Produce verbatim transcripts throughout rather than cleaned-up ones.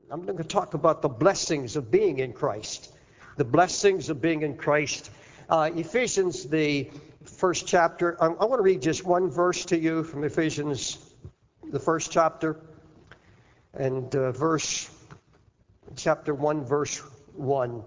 I'm going to talk about the blessings of being in Christ. The blessings of being in Christ. Uh, Ephesians, the first chapter. I, I want to read just one verse to you from Ephesians, the first chapter. And uh, verse, chapter one, verse one.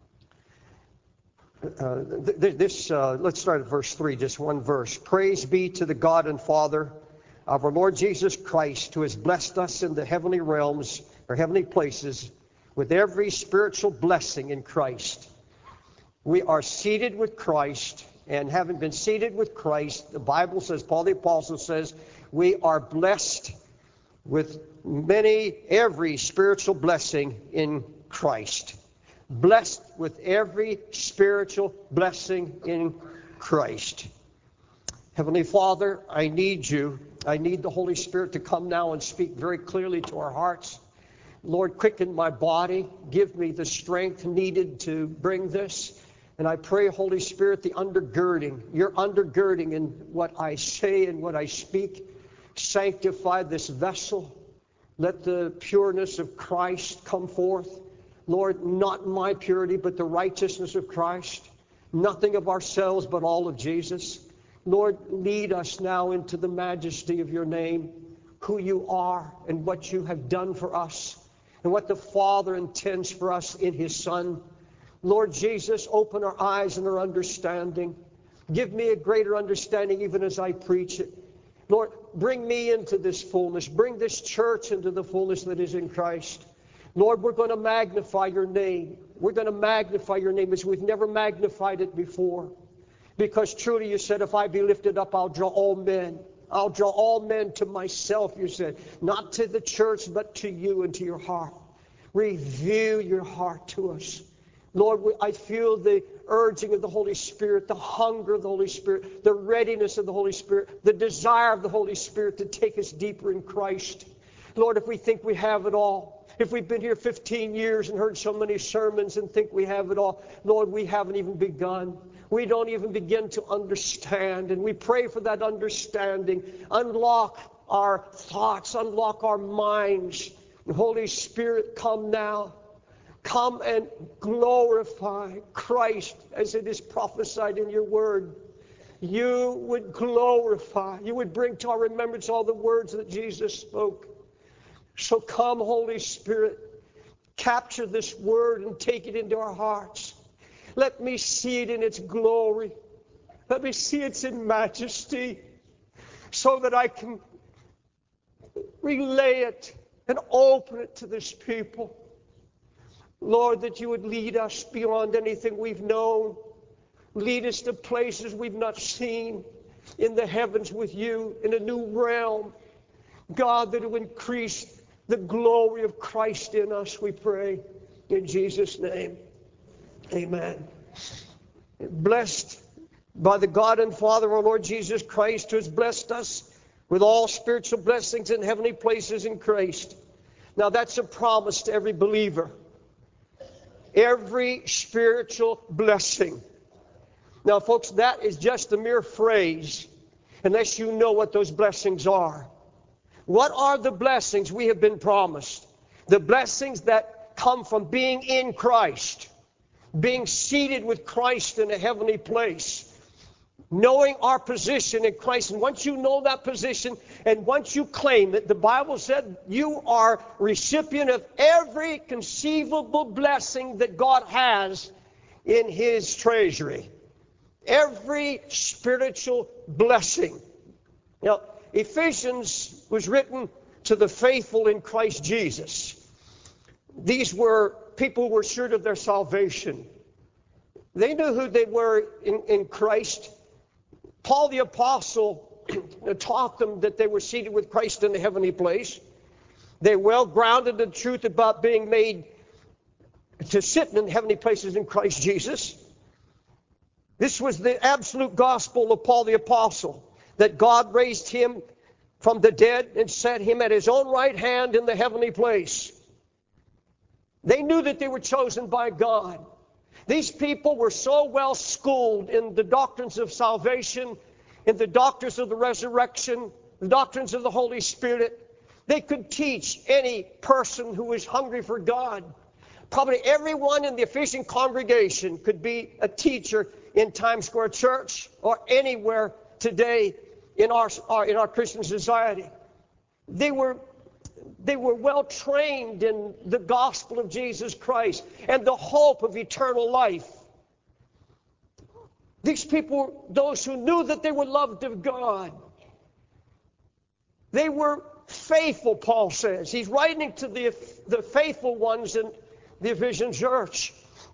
Uh, th- this, uh, let's start at verse three, just one verse. Praise be to the God and Father of our Lord Jesus Christ, who has blessed us in the heavenly realms, or heavenly places, with every spiritual blessing in Christ. We are seated with Christ, and having been seated with Christ, the Bible says, Paul the Apostle says, we are blessed with many, every spiritual blessing in Christ. Blessed with every spiritual blessing in Christ. Heavenly Father, I need you. I need the Holy Spirit to come now and speak very clearly to our hearts. Lord, quicken my body. Give me the strength needed to bring this. And I pray, Holy Spirit, the undergirding, your undergirding in what I say and what I speak. Sanctify this vessel. Let the pureness of Christ come forth. Lord, not my purity, but the righteousness of Christ. Nothing of ourselves, but all of Jesus. Lord, lead us now into the majesty of your name, who you are and what you have done for us, and what the Father intends for us in his Son. Lord Jesus, open our eyes and our understanding. Give me a greater understanding even as I preach it. Lord, bring me into this fullness. Bring this church into the fullness that is in Christ. Lord, we're going to magnify your name. We're going to magnify your name as we've never magnified it before. Because truly you said, if I be lifted up, I'll draw all men. I'll draw all men to myself, you said. Not to the church, but to you and to your heart. Reveal your heart to us. Lord, I feel the urging of the Holy Spirit, the hunger of the Holy Spirit, the readiness of the Holy Spirit, the desire of the Holy Spirit to take us deeper in Christ. Lord, if we think we have it all, if we've been here fifteen years and heard so many sermons and think we have it all, Lord, we haven't even begun. We don't even begin to understand, and we pray for that understanding. Unlock our thoughts, unlock our minds. Holy Spirit, come now. Come and glorify Christ as it is prophesied in your word. You would glorify, you would bring to our remembrance all the words that Jesus spoke. So come, Holy Spirit, capture this word and take it into our hearts. Let me see it in its glory. Let me see it in majesty, so that I can relay it and open it to this people. Lord, that you would lead us beyond anything we've known. Lead us to places we've not seen in the heavens with you, in a new realm. God, that it would increase the glory of Christ in us, we pray. In Jesus' name, amen. Blessed by the God and Father of our Lord Jesus Christ, who has blessed us with all spiritual blessings in heavenly places in Christ. Now that's a promise to every believer. Every spiritual blessing. Now, folks, that is just a mere phrase unless you know what those blessings are. What are the blessings we have been promised? The blessings that come from being in Christ, being seated with Christ in a heavenly place, knowing our position in Christ. And once you know that position, and once you claim it, the Bible said you are recipient of every conceivable blessing that God has in his treasury. Every spiritual blessing. Now, Ephesians was written to the faithful in Christ Jesus. These were people who were sure of their salvation. They knew who they were in, in Christ. Paul the Apostle taught them that they were seated with Christ in the heavenly place. They well grounded in the truth about being made to sit in heavenly places in Christ Jesus. This was the absolute gospel of Paul the Apostle, that God raised him from the dead and set him at his own right hand in the heavenly place. They knew that they were chosen by God. These people were so well schooled in the doctrines of salvation, in the doctrines of the resurrection, the doctrines of the Holy Spirit, They could teach any person who was hungry for God. Probably everyone in the Ephesian congregation could be a teacher in Times Square Church or anywhere today in our, our in our Christian society. They were they were well trained in the gospel of Jesus Christ and the hope of eternal life. These people were those who knew that they were loved of God. They were faithful, Paul says. He's writing to the, the faithful ones in the Ephesian church.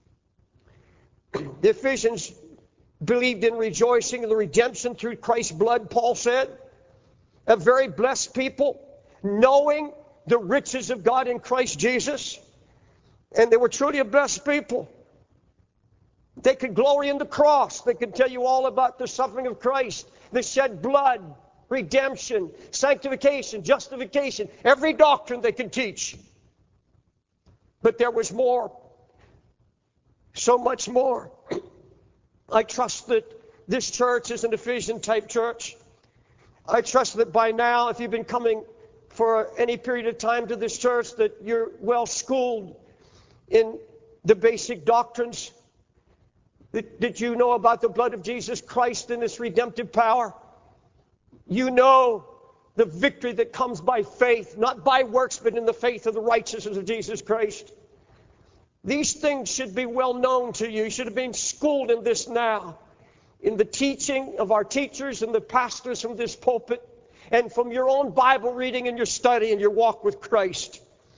The Ephesians believed in rejoicing in the redemption through Christ's blood, Paul said. A very blessed people, knowing the riches of God in Christ Jesus. And they were truly a blessed people. They could glory in the cross. They could tell you all about the suffering of Christ, the shed blood, redemption, sanctification, justification, every doctrine they could teach. But there was more, so much more. I trust that this church is an Ephesian-type church. I trust that by now, if you've been coming for any period of time to this church, that you're well schooled in the basic doctrines. That, that you know about the blood of Jesus Christ and its redemptive power. You know the victory that comes by faith, not by works, but in the faith of the righteousness of Jesus Christ. These things should be well known to you. You should have been schooled in this now, in the teaching of our teachers and the pastors from this pulpit, and from your own Bible reading and your study and your walk with Christ.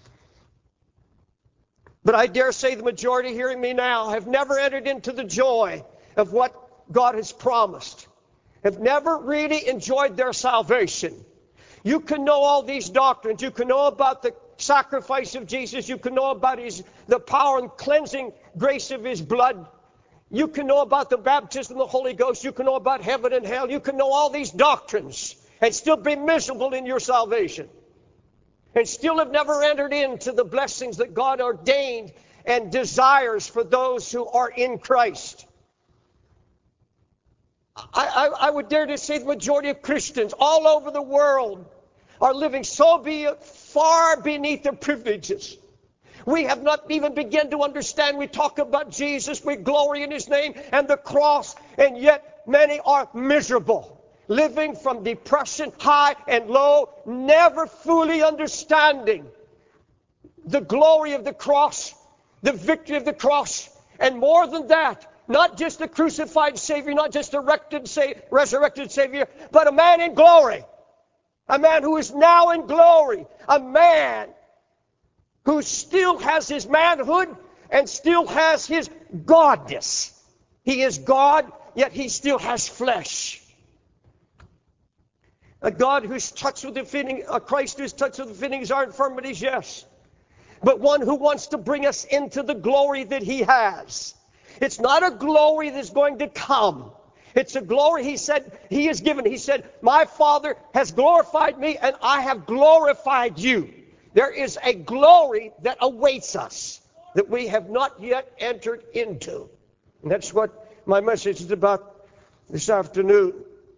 But I dare say the majority hearing me now have never entered into the joy of what God has promised, have never really enjoyed their salvation. You can know all these doctrines. You can know about the sacrifice of Jesus. You can know about his the power and cleansing grace of his blood. You can know about the baptism of the Holy Ghost. You can know about heaven and hell. You can know all these doctrines and still be miserable in your salvation, and still have never entered into the blessings that God ordained and desires for those who are in Christ. I, I, I would dare to say the majority of Christians all over the world are living so be, far beneath their privileges. We have not even begun to understand. We talk about Jesus, we glory in his name and the cross, and yet many are miserable, living from depression, high and low, never fully understanding the glory of the cross, the victory of the cross, and more than that, not just a crucified Savior, not just a resurrected, sa- resurrected Savior, but a man in glory. A man who is now in glory. A man who still has his manhood and still has his godness. He is God, yet he still has flesh. A God who's touched with the feeling, a Christ who's touched with the feelings of our infirmities, yes. But one who wants to bring us into the glory that he has. It's not a glory that's going to come. It's a glory he said he is given. He said, my Father has glorified me and I have glorified you. There is a glory that awaits us that we have not yet entered into. And that's what my message is about this afternoon.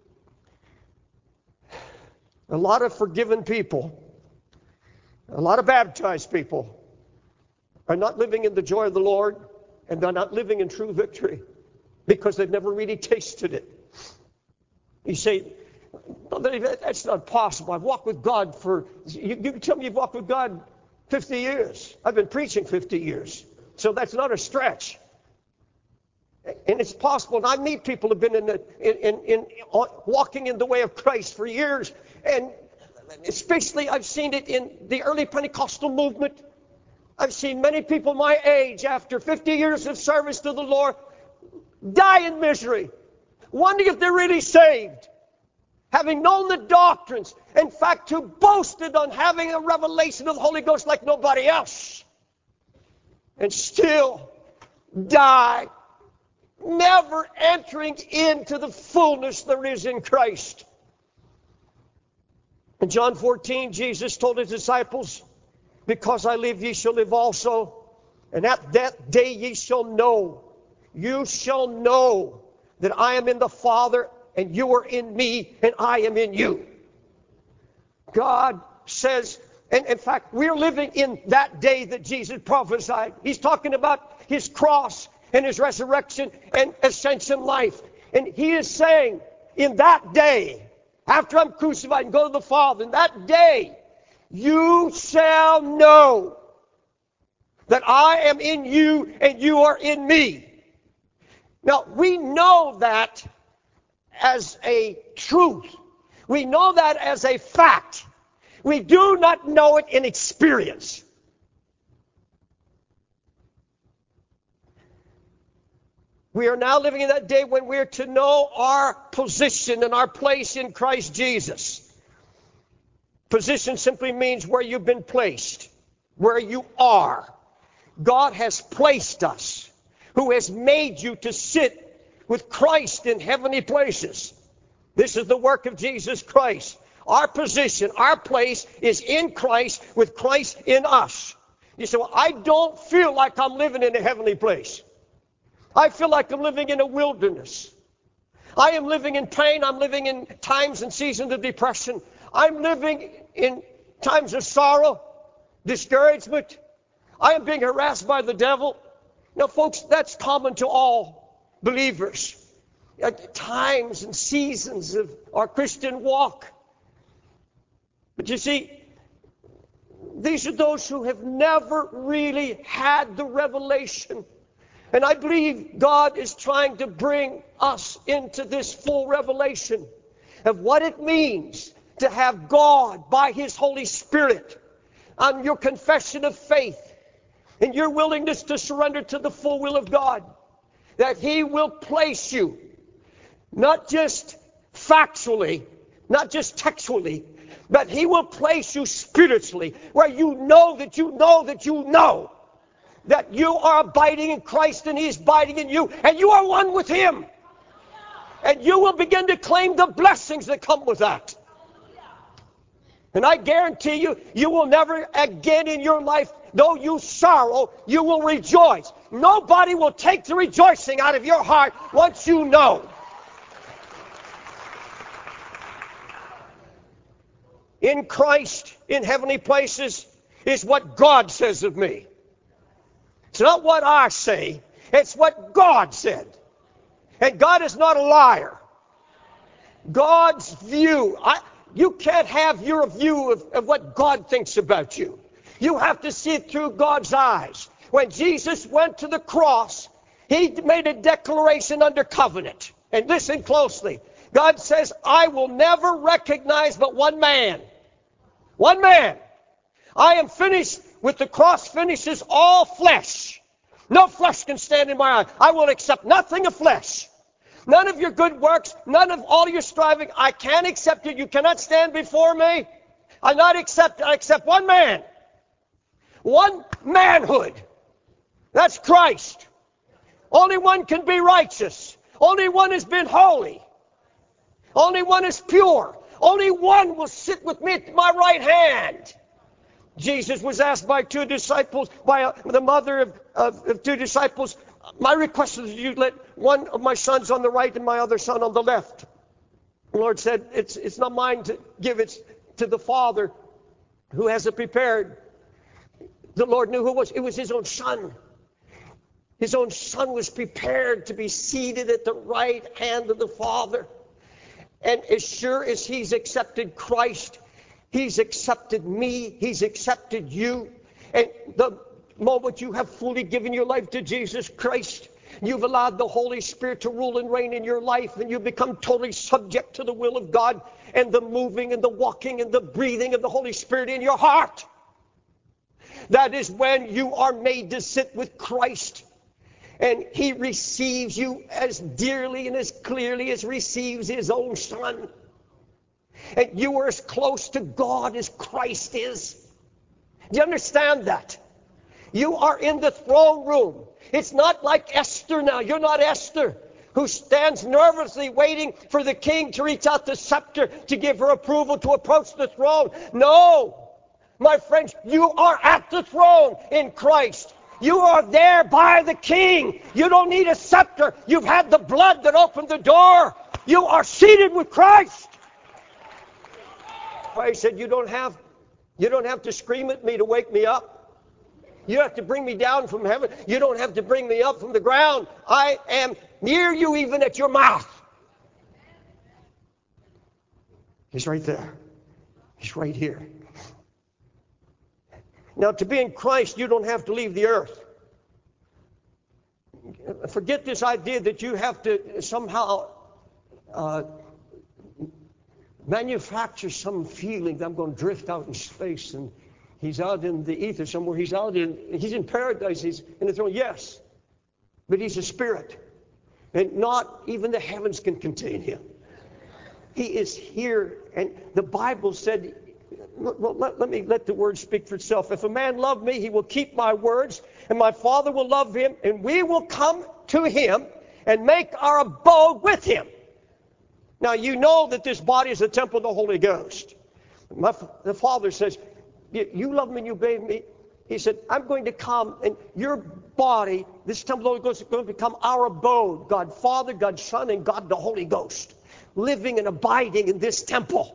A lot of forgiven people, a lot of baptized people are not living in the joy of the Lord, and they're not living in true victory because they've never really tasted it. You say, no, that's not possible. I've walked with God for, you, you can tell me you've walked with God fifty years. I've been preaching fifty years. So that's not a stretch. And it's possible. And I meet people who've been in, the, in, in, in walking in the way of Christ for years. And especially I've seen it in the early Pentecostal movement. I've seen many people my age, after fifty years of service to the Lord, die in misery, wondering if they're really saved, having known the doctrines, in fact, who boasted on having a revelation of the Holy Ghost like nobody else, and still die, never entering into the fullness there is in Christ. In John fourteen, Jesus told his disciples, because I live, ye shall live also. And at that day ye shall know, you shall know that I am in the Father, and you are in me, and I am in you. God says And in fact, we're living in that day that Jesus prophesied. He's talking about his cross and his resurrection and ascension life. And he is saying, in that day, after I'm crucified and go to the Father, in that day, you shall know that I am in you and you are in me. Now, we know that as a truth. We know that as a fact. We do not know it in experience. We are now living in that day when we're to know our position and our place in Christ Jesus. Position simply means where you've been placed, where you are. God has placed us, who has made you to sit with Christ in heavenly places. This is the work of Jesus Christ. Our position, our place is in Christ with Christ in us. You say, well, I don't feel like I'm living in a heavenly place. I feel like I'm living in a wilderness. I am living in pain. I'm living in times and seasons of depression. I'm living in times of sorrow, discouragement. I am being harassed by the devil. Now, folks, that's common to all believers. At times and seasons of our Christian walk. But you see, these are those who have never really had the revelation. And I believe God is trying to bring us into this full revelation of what it means to have God by His Holy Spirit on your confession of faith and your willingness to surrender to the full will of God, that He will place you, not just factually, not just textually, but He will place you spiritually, where you know that you know that you know that you are abiding in Christ and He is abiding in you, and you are one with Him. And you will begin to claim the blessings that come with that. And I guarantee you, you will never again in your life, though you sorrow, you will rejoice. Nobody will take the rejoicing out of your heart once you know. In Christ, in heavenly places, is what God says of me. It's not what I say. It's what God said. And God is not a liar. God's view. I, you can't have your view of, of what God thinks about you. You have to see it through God's eyes. When Jesus went to the cross, He made a declaration under covenant. And listen closely. God says, I will never recognize but one man. One man. I am finished with the cross finishes all flesh. No flesh can stand in my eye. I will accept nothing of flesh. None of your good works, none of all your striving. I can't accept it. You cannot stand before me. I not accept, I accept one man. One manhood. That's Christ. Only one can be righteous. Only one has been holy. Only one is pure. Only one will sit with me at my right hand. Jesus was asked by two disciples, by a, the mother of, of, of two disciples, my request is that you let one of my sons on the right and my other son on the left. The Lord said, it's, it's not mine to give it to the Father who has it prepared. The Lord knew who it was. It was His own Son. His own Son was prepared to be seated at the right hand of the Father. And as sure as He's accepted Christ, He's accepted me, He's accepted you. And the moment you have fully given your life to Jesus Christ, you've allowed the Holy Spirit to rule and reign in your life, and you become totally subject to the will of God and the moving and the walking and the breathing of the Holy Spirit in your heart. That is when you are made to sit with Christ. And He receives you as dearly and as clearly as receives His own Son. And you are as close to God as Christ is. Do you understand that? You are in the throne room. It's not like Esther now. You're not Esther, who stands nervously waiting for the king to reach out the scepter to give her approval to approach the throne. No, my friends, you are at the throne in Christ. You are there by the King. You don't need a scepter. You've had the blood that opened the door. You are seated with Christ. Christ said you don't have You don't have to scream at me to wake me up. You don't have to bring me down from heaven. You don't have to bring me up from the ground. I am near you even at your mouth. He's right there. He's right here. Now, to be in Christ, you don't have to leave the earth. Forget this idea that you have to somehow uh, manufacture some feeling that I'm going to drift out in space and he's out in the ether somewhere. He's out in, he's in paradise. He's in the throne. Yes, but he's a spirit. And not even the heavens can contain him. He is here. And the Bible said, well, let, let me let the word speak for itself. If a man love me, he will keep my words, and my Father will love him, and we will come to him and make our abode with him. Now, you know that this body is a temple of the Holy Ghost. My, the Father says, you love me and you obey me. He said, I'm going to come, and your body, this temple of the Holy Ghost, is going to become our abode. God Father, God Son, and God the Holy Ghost, living and abiding in this temple.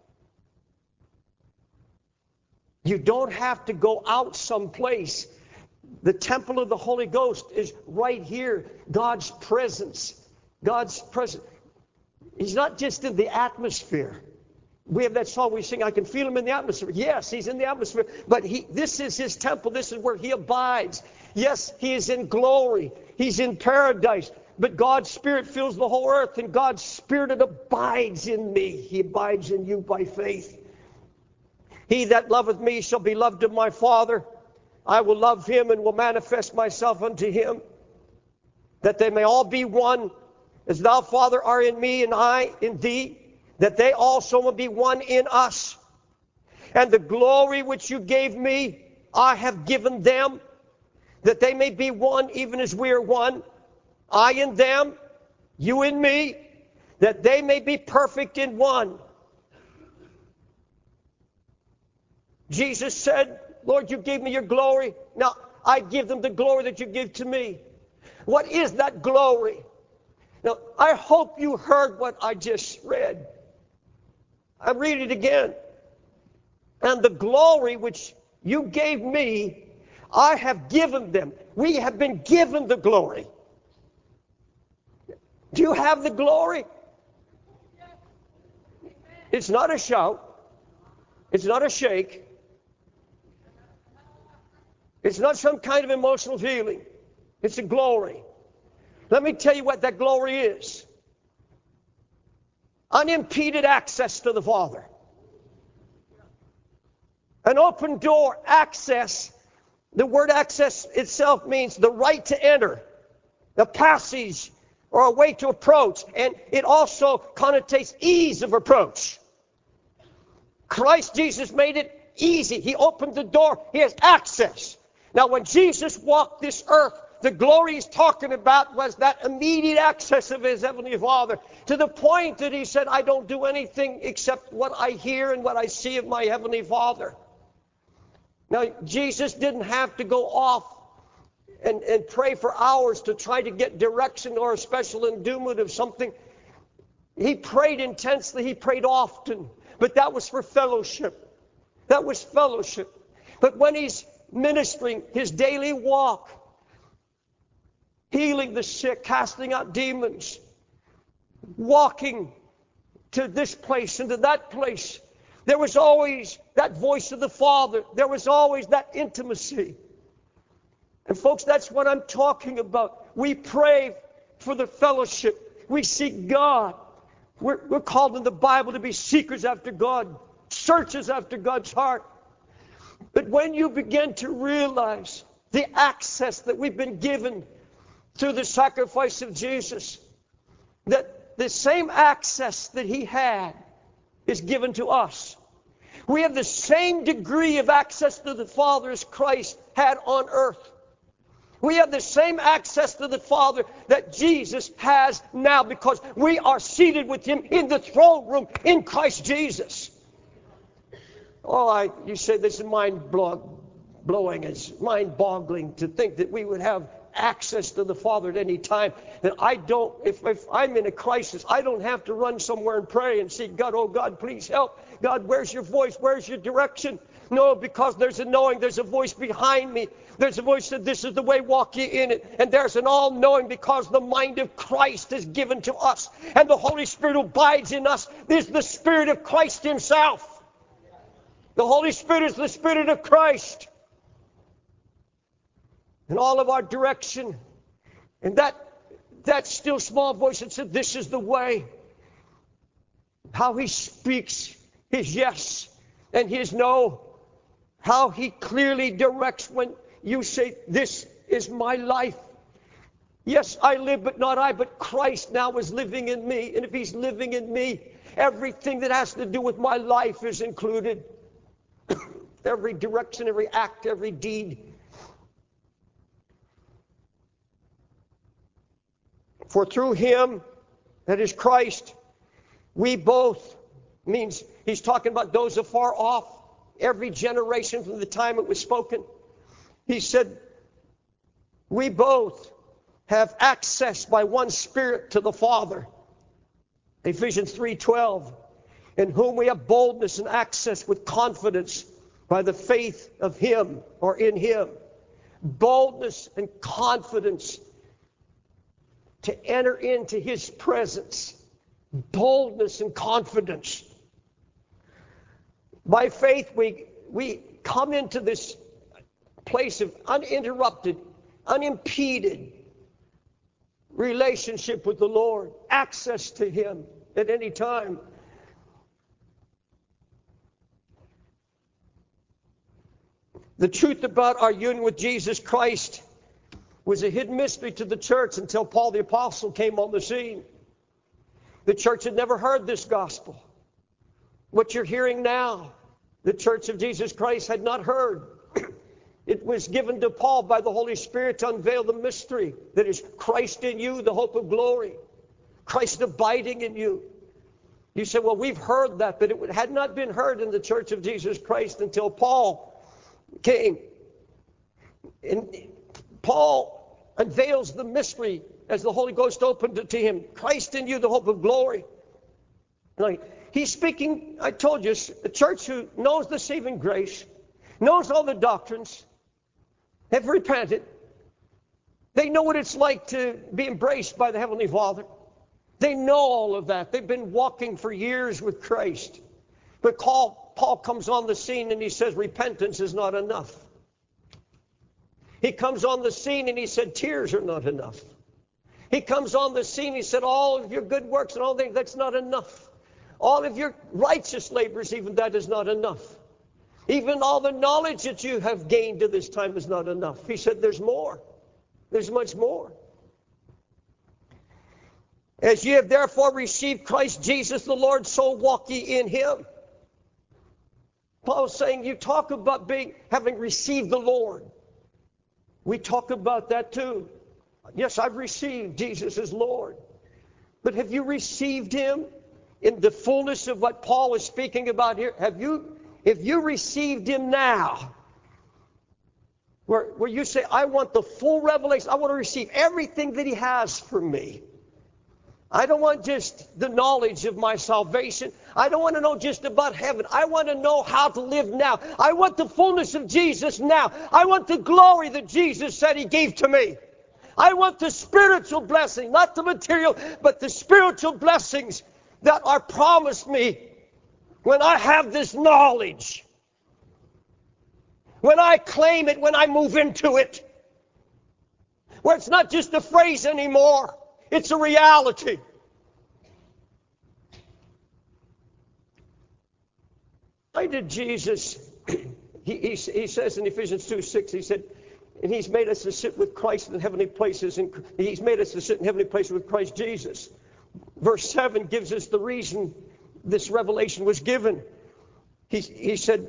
You don't have to go out someplace. The temple of the Holy Ghost is right here. God's presence. God's presence. He's not just in the atmosphere. We have that song we sing, I can feel him in the atmosphere. Yes, he's in the atmosphere. But he, this is his temple. This is where he abides. Yes, he is in glory. He's in paradise. But God's Spirit fills the whole earth, and God's Spirit abides in me. He abides in you by faith. He that loveth me shall be loved of my Father. I will love him and will manifest myself unto him, that they may all be one, as thou, Father, art in me and I in thee, that they also will be one in us. And the glory which you gave me, I have given them, that they may be one even as we are one. I in them, you in me, that they may be perfect in one. Jesus said, Lord, you gave me your glory. Now I give them the glory that you give to me. What is that glory? Now, I hope you heard what I just read. I read it again. And the glory which you gave me, I have given them. We have been given the glory. Do you have the glory? It's not a shout. It's not a shake. It's not some kind of emotional feeling. It's a glory. Let me tell you what that glory is. Unimpeded access to the Father. An open door, access. The word access itself means the right to enter, the passage or a way to approach. And it also connotates ease of approach. Christ Jesus made it easy. He opened the door. He has access. Now, when Jesus walked this earth, the glory he's talking about was that immediate access of his heavenly Father, to the point that he said, I don't do anything except what I hear and what I see of my heavenly Father. Now, Jesus didn't have to go off and, and pray for hours to try to get direction or a special endowment of something. He prayed intensely. He prayed often. But that was for fellowship. That was fellowship. But when he's ministering his daily walk, healing the sick, casting out demons, walking to this place and to that place, there was always that voice of the Father. There was always that intimacy. And folks, that's what I'm talking about. We pray for the fellowship. We seek God. We're, we're called in the Bible to be seekers after God, searchers after God's heart. But when you begin to realize the access that we've been given through the sacrifice of Jesus, that the same access that he had is given to us. We have the same degree of access to the Father as Christ had on earth. We have the same access to the Father that Jesus has now, because we are seated with him in the throne room in Christ Jesus. Oh, I, you say this is mind-blowing. It's mind-boggling to think that we would have access to the Father at any time. That I don't, if, if I'm in a crisis, I don't have to run somewhere and pray and say, God, oh God, please help. God, where's your voice? Where's your direction? No, because there's a knowing, there's a voice behind me. There's a voice that this is the way, walk ye in it. And there's an all-knowing because the mind of Christ is given to us. And the Holy Spirit who abides in us is the Spirit of Christ himself. The Holy Spirit is the Spirit of Christ. And all of our direction. And that, that still small voice that said, this is the way. How he speaks his yes and his no. How he clearly directs when you say, this is my life. Yes, I live, but not I, but Christ now is living in me. And if he's living in me, everything that has to do with my life is included. Every direction, every act, every deed. For through him, that is Christ, we both, means he's talking about those afar off, every generation from the time it was spoken. He said, we both have access by one Spirit to the Father. Ephesians three twelve, in whom we have boldness and access with confidence by the faith of him or in him. Boldness and confidence to enter into his presence. Boldness and confidence. By faith, we, we come into this place of uninterrupted, unimpeded relationship with the Lord, access to him at any time. The truth about our union with Jesus Christ was a hidden mystery to the church until Paul the Apostle came on the scene. The church had never heard this gospel. What you're hearing now, the church of Jesus Christ had not heard. It was given to Paul by the Holy Spirit to unveil the mystery that is Christ in you, the hope of glory. Christ abiding in you. You say, well, we've heard that, but it had not been heard in the church of Jesus Christ until Paul came. And Paul unveils the mystery as the Holy Ghost opened it to him. Christ in you, the hope of glory. Like, he's speaking, I told you, a church who knows the saving grace, knows all the doctrines, have repented. They know what it's like to be embraced by the Heavenly Father. They know all of that. They've been walking for years with Christ. But Paul, Paul comes on the scene and he says repentance is not enough. He comes on the scene and he said tears are not enough. He comes on the scene, he said all of your good works and all things, that's not enough. All of your righteous labors, even that is not enough. Even all the knowledge that you have gained to this time is not enough. He said there's more. There's much more. As ye have therefore received Christ Jesus the Lord, so walk ye in him. Paul's saying you talk about being having received the Lord. We talk about that too. Yes, I've received Jesus as Lord. But have you received him in the fullness of what Paul is speaking about here? Have you, if you received him now, where, where you say, I want the full revelation, I want to receive everything that he has for me. I don't want just the knowledge of my salvation. I don't want to know just about heaven. I want to know how to live now. I want the fullness of Jesus now. I want the glory that Jesus said he gave to me. I want the spiritual blessing, not the material, but the spiritual blessings that are promised me when I have this knowledge. When I claim it, when I move into it. Where it's not just a phrase anymore. It's a reality. Why did Jesus, he, he, he says in Ephesians two six, he said, and he's made us to sit with Christ in heavenly places, and he's made us to sit in heavenly places with Christ Jesus. Verse seven gives us the reason this revelation was given. He, he said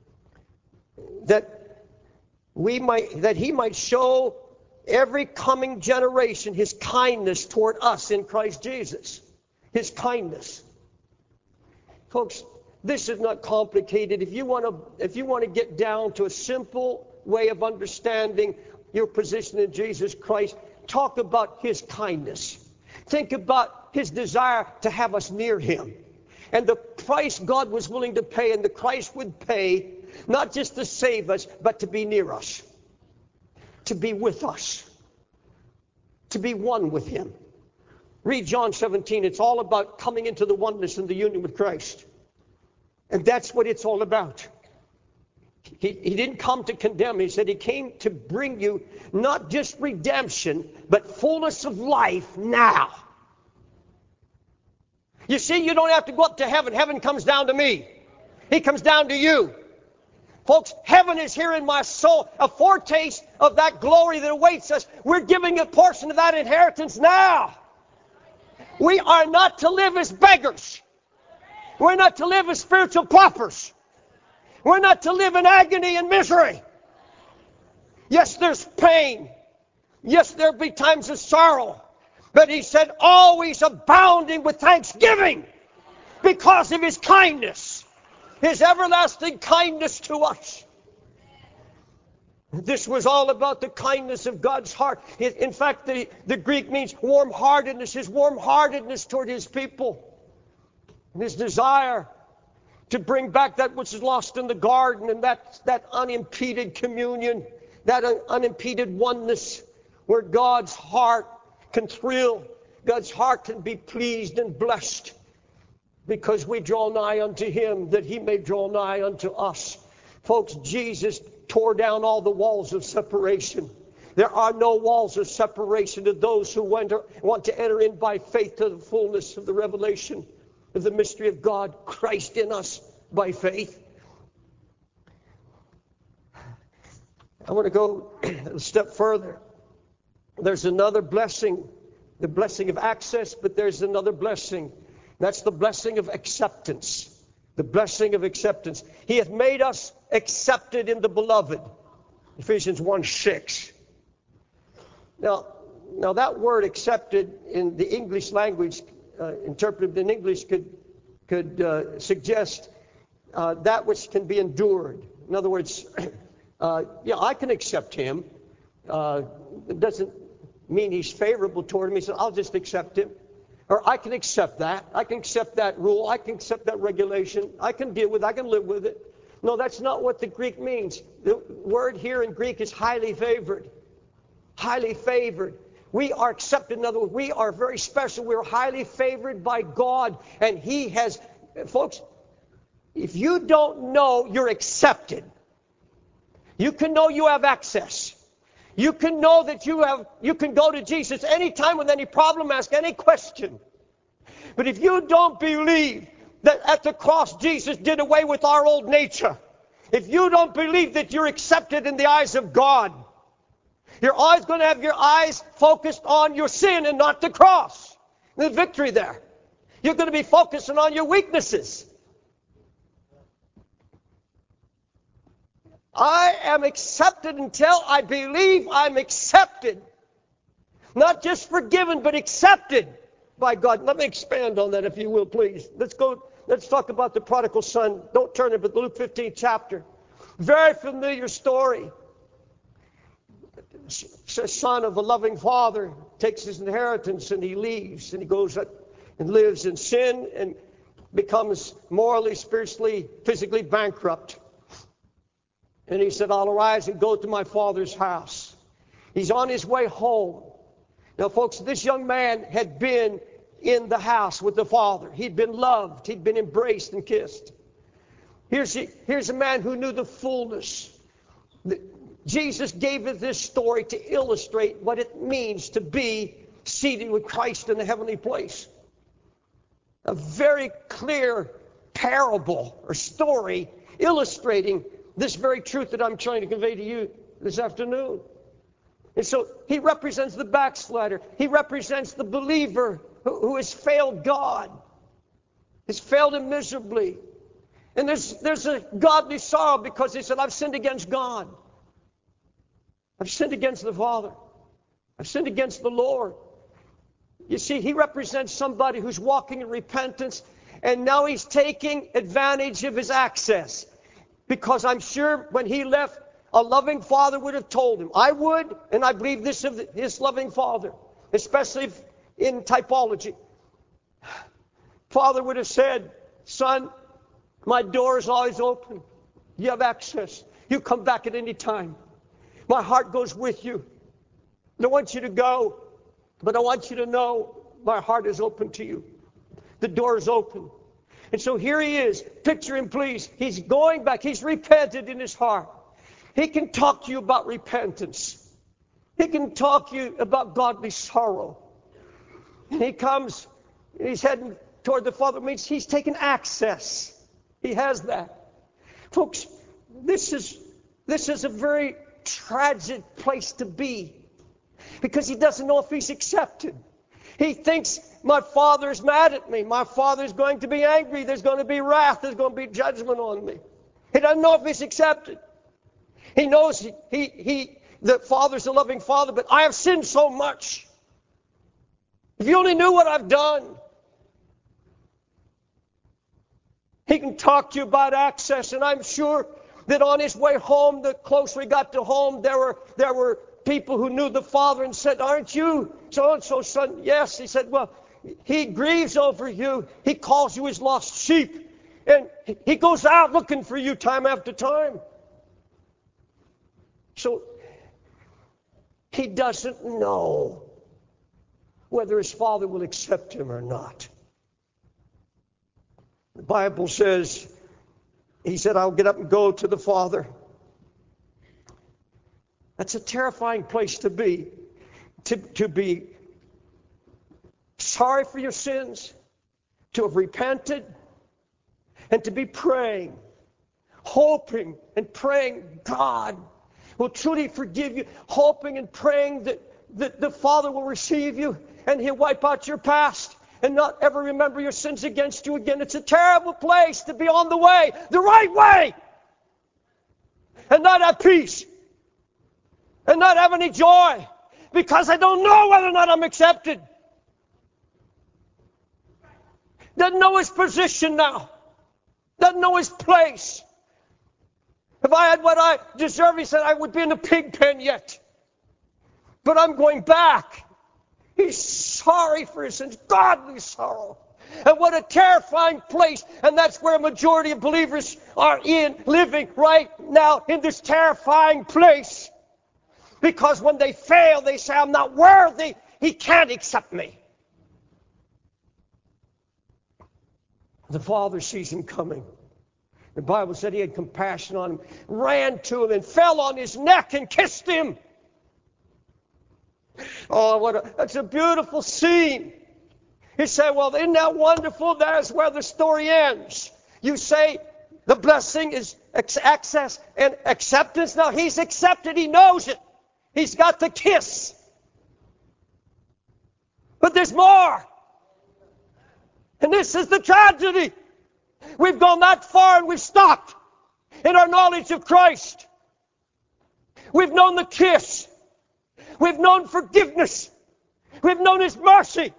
that we might, that he might show every coming generation his kindness toward us in Christ Jesus. His kindness. Folks, this is not complicated. If you want to, if you want to get down to a simple way of understanding your position in Jesus Christ, talk about his kindness. Think about his desire to have us near him. And the price God was willing to pay, and the Christ would pay not just to save us, but to be near us, to be with us, to be one with him. Read John seventeen. It's all about coming into the oneness and the union with Christ. And that's what it's all about. He, he didn't come to condemn. He said he came to bring you not just redemption, but fullness of life now. You see, you don't have to go up to heaven. Heaven comes down to me. He comes down to you. Folks, heaven is here in my soul. A foretaste of that glory that awaits us. We're giving a portion of that inheritance now. We are not to live as beggars. We're not to live as spiritual paupers. We're not to live in agony and misery. Yes, there's pain. Yes, there'll be times of sorrow. But he said, always abounding with thanksgiving because of his kindness, his everlasting kindness to us. This was all about the kindness of God's heart. In fact, the, the Greek means warm-heartedness, his warm-heartedness toward his people. And his desire to bring back that which is lost in the garden, and that, that unimpeded communion, that un, unimpeded oneness where God's heart can thrill, God's heart can be pleased and blessed because we draw nigh unto him, that he may draw nigh unto us. Folks, Jesus tore down all the walls of separation. There are no walls of separation to those who want to, want to enter in by faith to the fullness of the revelation of the mystery of God, Christ in us by faith. I want to go a step further. There's another blessing, the blessing of access, but there's another blessing. That's the blessing of acceptance. The blessing of acceptance. He hath made us accepted in the beloved. Ephesians one six. Now, now that word accepted in the English language, uh, interpreted in English, could, could uh, suggest uh, that which can be endured. In other words, uh, yeah, I can accept him. Uh, it doesn't mean he's favorable toward me. He said, I'll just accept him. Or I can accept that. I can accept that rule. I can accept that regulation. I can deal with it. I can live with it. No, that's not what the Greek means. The word here in Greek is highly favored. Highly favored. We are accepted. In other words, we are very special. We're highly favored by God. And he has, folks, if you don't know you're accepted, you can know you have access. You can know that you have, you can go to Jesus anytime with any problem, ask any question. But if you don't believe that at the cross Jesus did away with our old nature, if you don't believe that you're accepted in the eyes of God, you're always going to have your eyes focused on your sin and not the cross. The victory there. You're going to be focusing on your weaknesses. I am accepted until I believe I'm accepted. Not just forgiven, but accepted by God. Let me expand on that, if you will, please. Let's go, let's talk about the prodigal son. Don't turn it, but the Luke fifteenth chapter. Very familiar story. A son of a loving father takes his inheritance and he leaves and he goes and lives in sin and becomes morally, spiritually, physically bankrupt. And he said, I'll arise and go to my father's house. He's on his way home. Now, folks, this young man had been in the house with the father. He'd been loved. He'd been embraced and kissed. Here's a, here's a man who knew the fullness. The, Jesus gave us this story to illustrate what it means to be seated with Christ in the heavenly place. A very clear parable or story illustrating this very truth that I'm trying to convey to you this afternoon. And so he represents the backslider. He represents the believer who, who has failed God, has failed him miserably. And there's, there's a godly sorrow because he said, I've sinned against God. I've sinned against the Father. I've sinned against the Lord. You see, he represents somebody who's walking in repentance, and now he's taking advantage of his access. Because I'm sure when he left, a loving father would have told him. I would, and I believe this of his loving father, especially in typology. Father would have said, son, My door is always open. You have access. You come back at any time. My heart goes with you. I don't want you to go, but I want you to know my heart is open to you. The door is open. And so here he is. Picture him, please. He's going back. He's repented in his heart. He can talk to you about repentance. He can talk to you about godly sorrow. And he comes, and he's heading toward the Father. It means he's taken access. He has that. Folks, this is, this is a very tragic place to be, because he doesn't know if he's accepted. He thinks, my Father's mad at me. My Father's going to be angry. There's going to be wrath. There's going to be judgment on me. He doesn't know if he's accepted. He knows he, he, he the Father's a loving Father, but I have sinned so much. If you only knew what I've done. He can talk to you about access, and I'm sure that on his way home, the closer he got to home, there were there were people who knew the Father and said, aren't you so-and-so son? Yes. He said, well, he grieves over you. He calls you his lost sheep. And he goes out looking for you time after time. So he doesn't know whether his Father will accept him or not. The Bible says, he said, I'll get up and go to the Father. That's a terrifying place to be. To, to be sorry for your sins, to have repented, and to be praying, hoping and praying God will truly forgive you, hoping and praying that, that the Father will receive you and he'll wipe out your past and not ever remember your sins against you again. It's a terrible place to be on the way, the right way, and not have peace, and not have any joy, because I don't know whether or not I'm accepted. Doesn't know his position now. Doesn't know his place. If I had what I deserve, he said, I would be in the pig pen yet. But I'm going back. He's sorry for his sins, godly sorrow. And what a terrifying place. And that's where a majority of believers are in, living right now in this terrifying place. Because when they fail, they say, I'm not worthy. He can't accept me. The Father sees him coming. The Bible said he had compassion on him, ran to him and fell on his neck and kissed him. Oh, what a, that's a beautiful scene. You say, well, isn't that wonderful? That's where the story ends. You say the blessing is access and acceptance. Now, he's accepted. He knows it. He's got the kiss. But there's more. And this is the tragedy. We've gone that far and we've stopped in our knowledge of Christ. We've known the kiss. We've known forgiveness. We've known his mercy.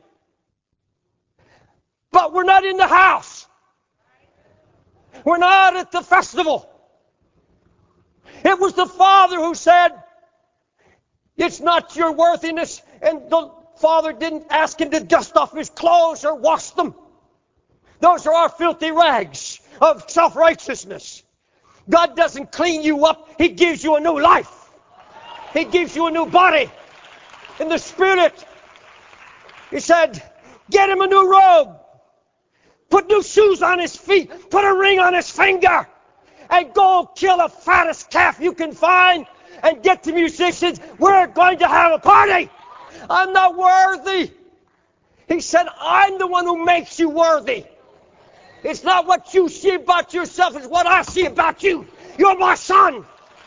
But we're not in the house. We're not at the festival. It was the Father who said, it's not your worthiness. And the Father didn't ask him to dust off his clothes or wash them. Those are our filthy rags of self-righteousness. God doesn't clean you up. He gives you a new life. He gives you a new body in the Spirit. He said, get him a new robe. Put new shoes on his feet. Put a ring on his finger. And go kill the fattest calf you can find. And get the musicians. We're going to have a party. I'm not worthy. He said, I'm the one who makes you worthy. It's not what you see about yourself. It's what I see about you. You're my son.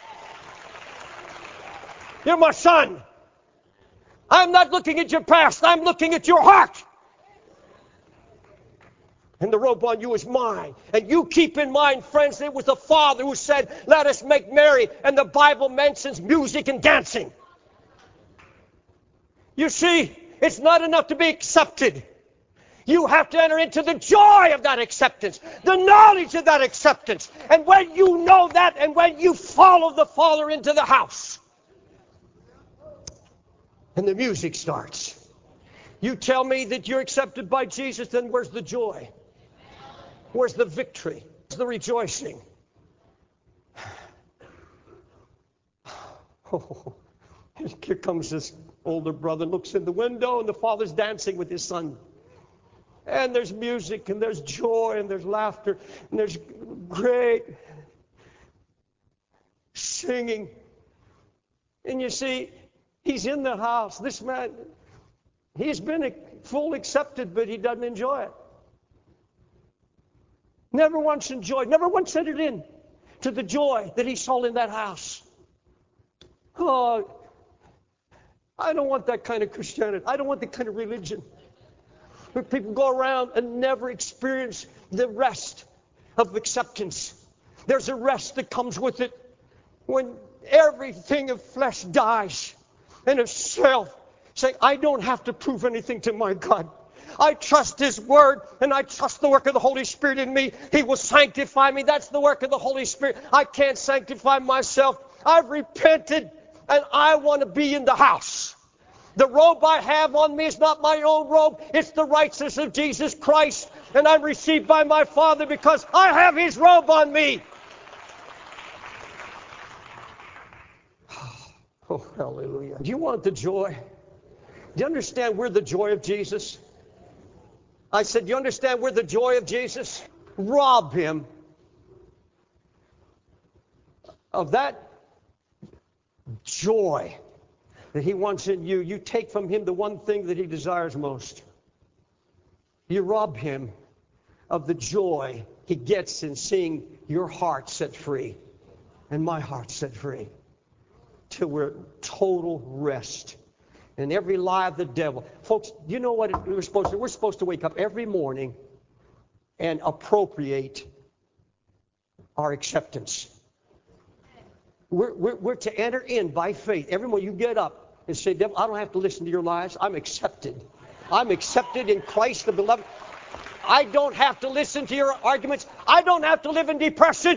You're my son. I'm not looking at your past. I'm looking at your heart. And the robe on you is mine. And you keep in mind, friends, it was the Father who said, let us make merry. And the Bible mentions music and dancing. You see, it's not enough to be accepted. You have to enter into the joy of that acceptance, the knowledge of that acceptance. And when you know that, and when you follow the Father into the house, and the music starts. You tell me that you're accepted by Jesus, then where's the joy? Where's the victory? the rejoicing. Oh, here comes this older brother, looks in the window, and the father's dancing with his son. And there's music, and there's joy, and there's laughter, and there's great singing. And you see, he's in the house. This man, he's been fully accepted, but he doesn't enjoy it. Never once enjoyed, never once entered in to the joy that he saw in that house. Oh, I don't want that kind of Christianity. I don't want that kind of religion where people go around and never experience the rest of acceptance. There's a rest that comes with it when everything of flesh dies and of self. Say, I don't have to prove anything to my God. I trust His Word, and I trust the work of the Holy Spirit in me. He will sanctify me. That's the work of the Holy Spirit. I can't sanctify myself. I've repented, and I want to be in the house. The robe I have on me is not my own robe. It's the righteousness of Jesus Christ, and I'm received by my Father because I have His robe on me. Oh, hallelujah. Do you want the joy? Do you understand we're the joy of Jesus? I said, do you understand we're the joy of Jesus? Rob Him of that joy that He wants in you. You take from Him the one thing that He desires most. You rob Him of the joy He gets in seeing your heart set free and my heart set free, till we're total rest. And every lie of the devil. Folks, do you know what we're supposed to do? We're supposed to wake up every morning and appropriate our acceptance. We're, we're, we're to enter in by faith. Every morning you get up and say, devil, I don't have to listen to your lies. I'm accepted. I'm accepted in Christ the beloved. I don't have to listen to your arguments. I don't have to live in depression.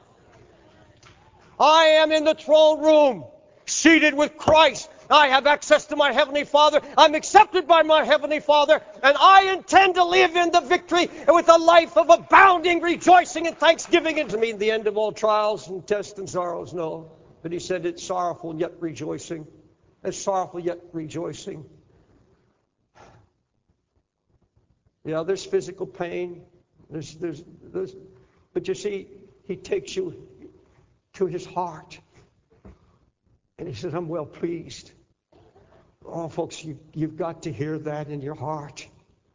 I am in the throne room, seated with Christ. I have access to my Heavenly Father. I'm accepted by my Heavenly Father. And I intend to live in the victory and with a life of abounding rejoicing and thanksgiving. It doesn't mean the end of all trials and tests and sorrows, no. But He said it's sorrowful yet rejoicing. It's sorrowful yet rejoicing. Yeah, there's physical pain. There's, there's, there's, but you see, He takes you to His heart. And He says, I'm well pleased. Oh, folks, you, you've got to hear that in your heart.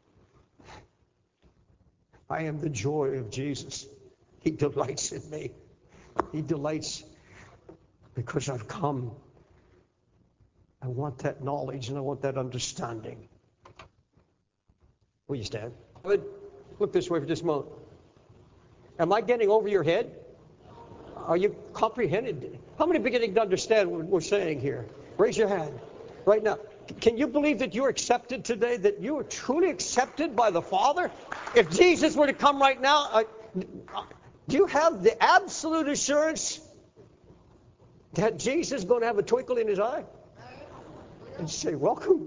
I am the joy of Jesus. He delights in me. He delights because I've come. I want that knowledge and I want that understanding. Will you stand? Look this way for just a moment. Am I getting over your head? Are you comprehending? How many are beginning to understand what we're saying here? Raise your hand right now. Can you believe that you're accepted today, that you are truly accepted by the Father? If Jesus were to come right now, uh, do you have the absolute assurance that Jesus is going to have a twinkle in His eye? And say, welcome.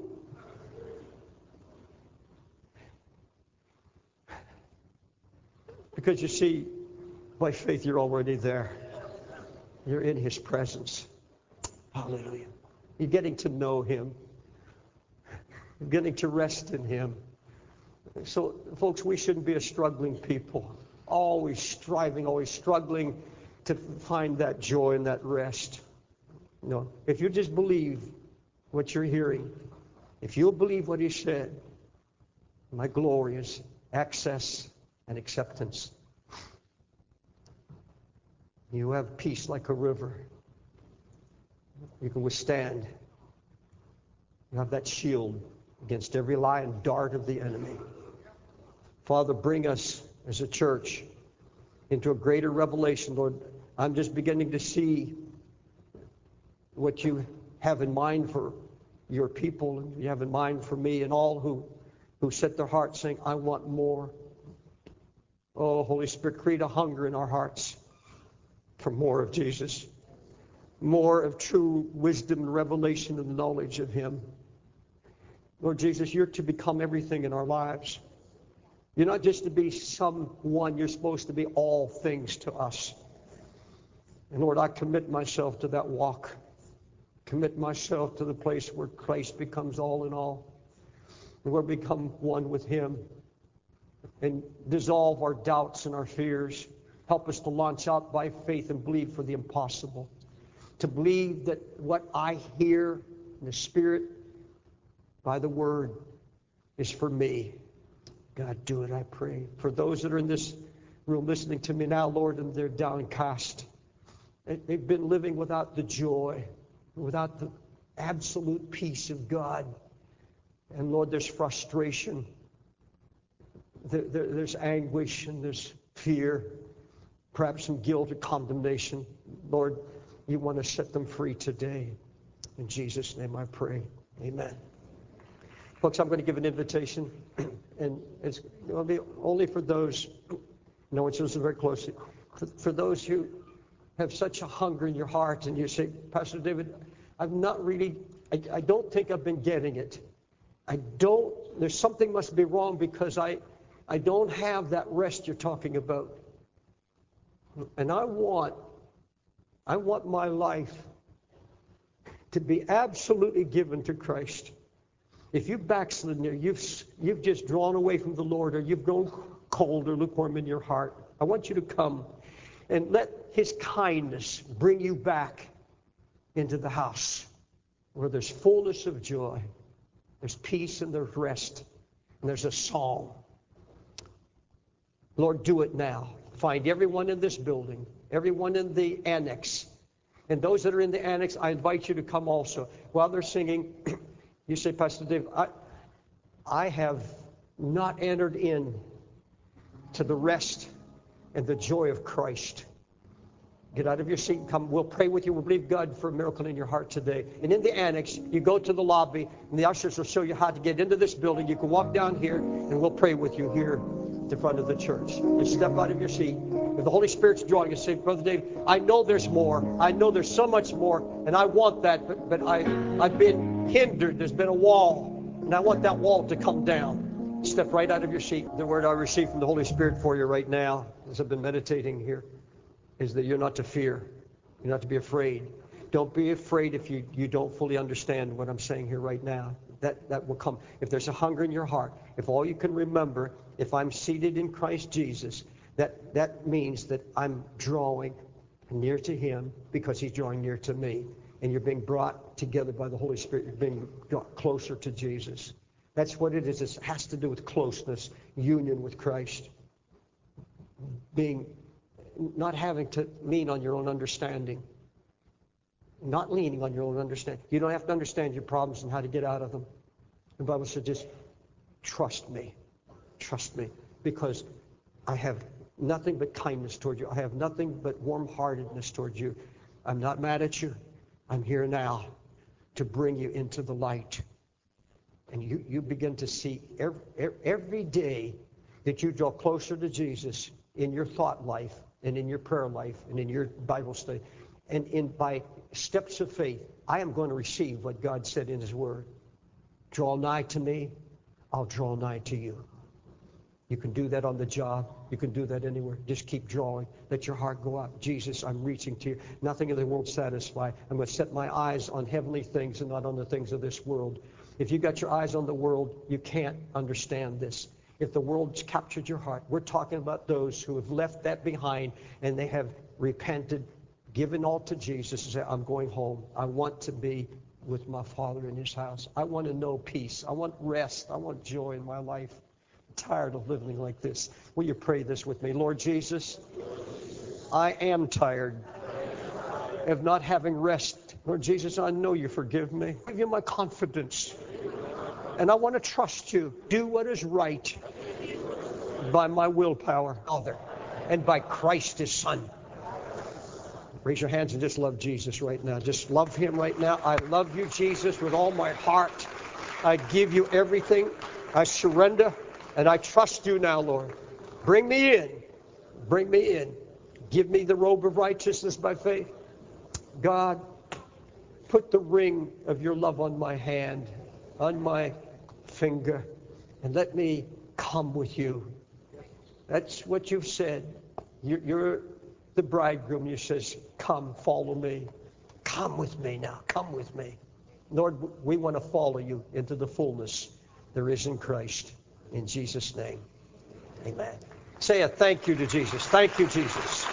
Because you see, by faith you're already there. You're in His presence. Hallelujah. You're getting to know Him. You're getting to rest in Him. So, folks, we shouldn't be a struggling people. Always striving, always struggling to find that joy and that rest. You know, if you just believe what you're hearing, if you'll believe what He said, my glory is access and acceptance. You have peace like a river. You can withstand. You have that shield against every lie and dart of the enemy. Father, bring us as a church into a greater revelation, Lord. I'm just beginning to see what you have in mind for your people, and you have in mind for me and all who, who set their hearts saying, I want more. Oh, Holy Spirit, create a hunger in our hearts for more of Jesus, more of true wisdom and revelation and knowledge of Him. Lord Jesus, you're to become everything in our lives. You're not just to be someone. You're supposed to be all things to us. And Lord, I commit myself to that walk. Commit myself to the place where Christ becomes all in all. And we'll become one with Him. And dissolve our doubts and our fears. Help us to launch out by faith and believe for the impossible. To believe that what I hear in the Spirit by the Word is for me. God, do it, I pray. For those that are in this room listening to me now, Lord, and they're downcast. They've been living without the joy, without the absolute peace of God. And Lord, there's frustration. There, there, there's anguish and there's fear. Perhaps some guilt or condemnation. Lord, you want to set them free today. In Jesus' name I pray. Amen. Folks, I'm going to give an invitation. And it's going to be only for those, no one's listening very closely, for, for those who have such a hunger in your heart and you say, Pastor David, I've not really, I, I don't think I've been getting it. I don't, there's something must be wrong because I, I don't have that rest you're talking about. And I want, I want my life to be absolutely given to Christ. If you've backslidden there, you've, you've just drawn away from the Lord, or you've grown cold or lukewarm in your heart, I want you to come and let His kindness bring you back into the house where there's fullness of joy, there's peace and there's rest, and there's a song. Lord, do it now. Find everyone in this building, everyone in the annex, and those that are in the annex, I invite you to come also. While they're singing, you say, Pastor Dave, I, I have not entered in to the rest and the joy of Christ. Get out of your seat and come. We'll pray with you. We'll believe God for a miracle in your heart today. And in the annex, you go to the lobby, and the ushers will show you how to get into this building. You can walk down here, and we'll pray with you here at the front of the church. Just step out of your seat. If the Holy Spirit's drawing you, say, Brother Dave, I know there's more. I know there's so much more, and I want that, but, but I, I've been hindered. There's been a wall, and I want that wall to come down. Step right out of your seat. The word I received from the Holy Spirit for you right now, as I've been meditating here, is that you're not to fear. You're not to be afraid. Don't be afraid if you, you don't fully understand what I'm saying here right now. That, that will come. If there's a hunger in your heart, if all you can remember, if I'm seated in Christ Jesus, that, that means that I'm drawing near to Him because He's drawing near to me. And you're being brought together by the Holy Spirit. You're being brought closer to Jesus. That's what it is. It has to do with closeness, union with Christ. Being, not having to lean on your own understanding. Not leaning on your own understanding. You don't have to understand your problems and how to get out of them. The Bible says just trust me. Trust me. Because I have nothing but kindness toward you. I have nothing but warm-heartedness toward you. I'm not mad at you. I'm here now to bring you into the light. And you, you begin to see every, every day that you draw closer to Jesus in your thought life and in your prayer life and in your Bible study. And in by steps of faith, I am going to receive what God said in His Word. Draw nigh to me, I'll draw nigh to you. You can do that on the job. You can do that anywhere. Just keep drawing. Let your heart go out. Jesus, I'm reaching to you. Nothing in the world satisfy. I'm going to set my eyes on heavenly things and not on the things of this world. If you got your eyes on the world, you can't understand this. If the world's captured your heart, we're talking about those who have left that behind and they have repented, given all to Jesus and say, I'm going home. I want to be with my Father in His house. I want to know peace. I want rest. I want joy in my life. I'm tired of living like this. Will you pray this with me? Lord Jesus, I am tired of not having rest. Lord Jesus, I know you forgive me. I give you my confidence. And I want to trust you. Do what is right by my willpower, Father, and by Christ, His Son. Raise your hands and just love Jesus right now. Just love Him right now. I love you, Jesus, with all my heart. I give you everything. I surrender, and I trust you now, Lord. Bring me in. Bring me in. Give me the robe of righteousness by faith. God, put the ring of your love on my hand, on my finger, and let me come with you That's what you've said. You're, you're the bridegroom. You says, come, follow me. Come with me now. Come with me. Lord, we want to follow you into the fullness there is in Christ. In Jesus' name, amen. Say a thank you to Jesus. Thank you, Jesus.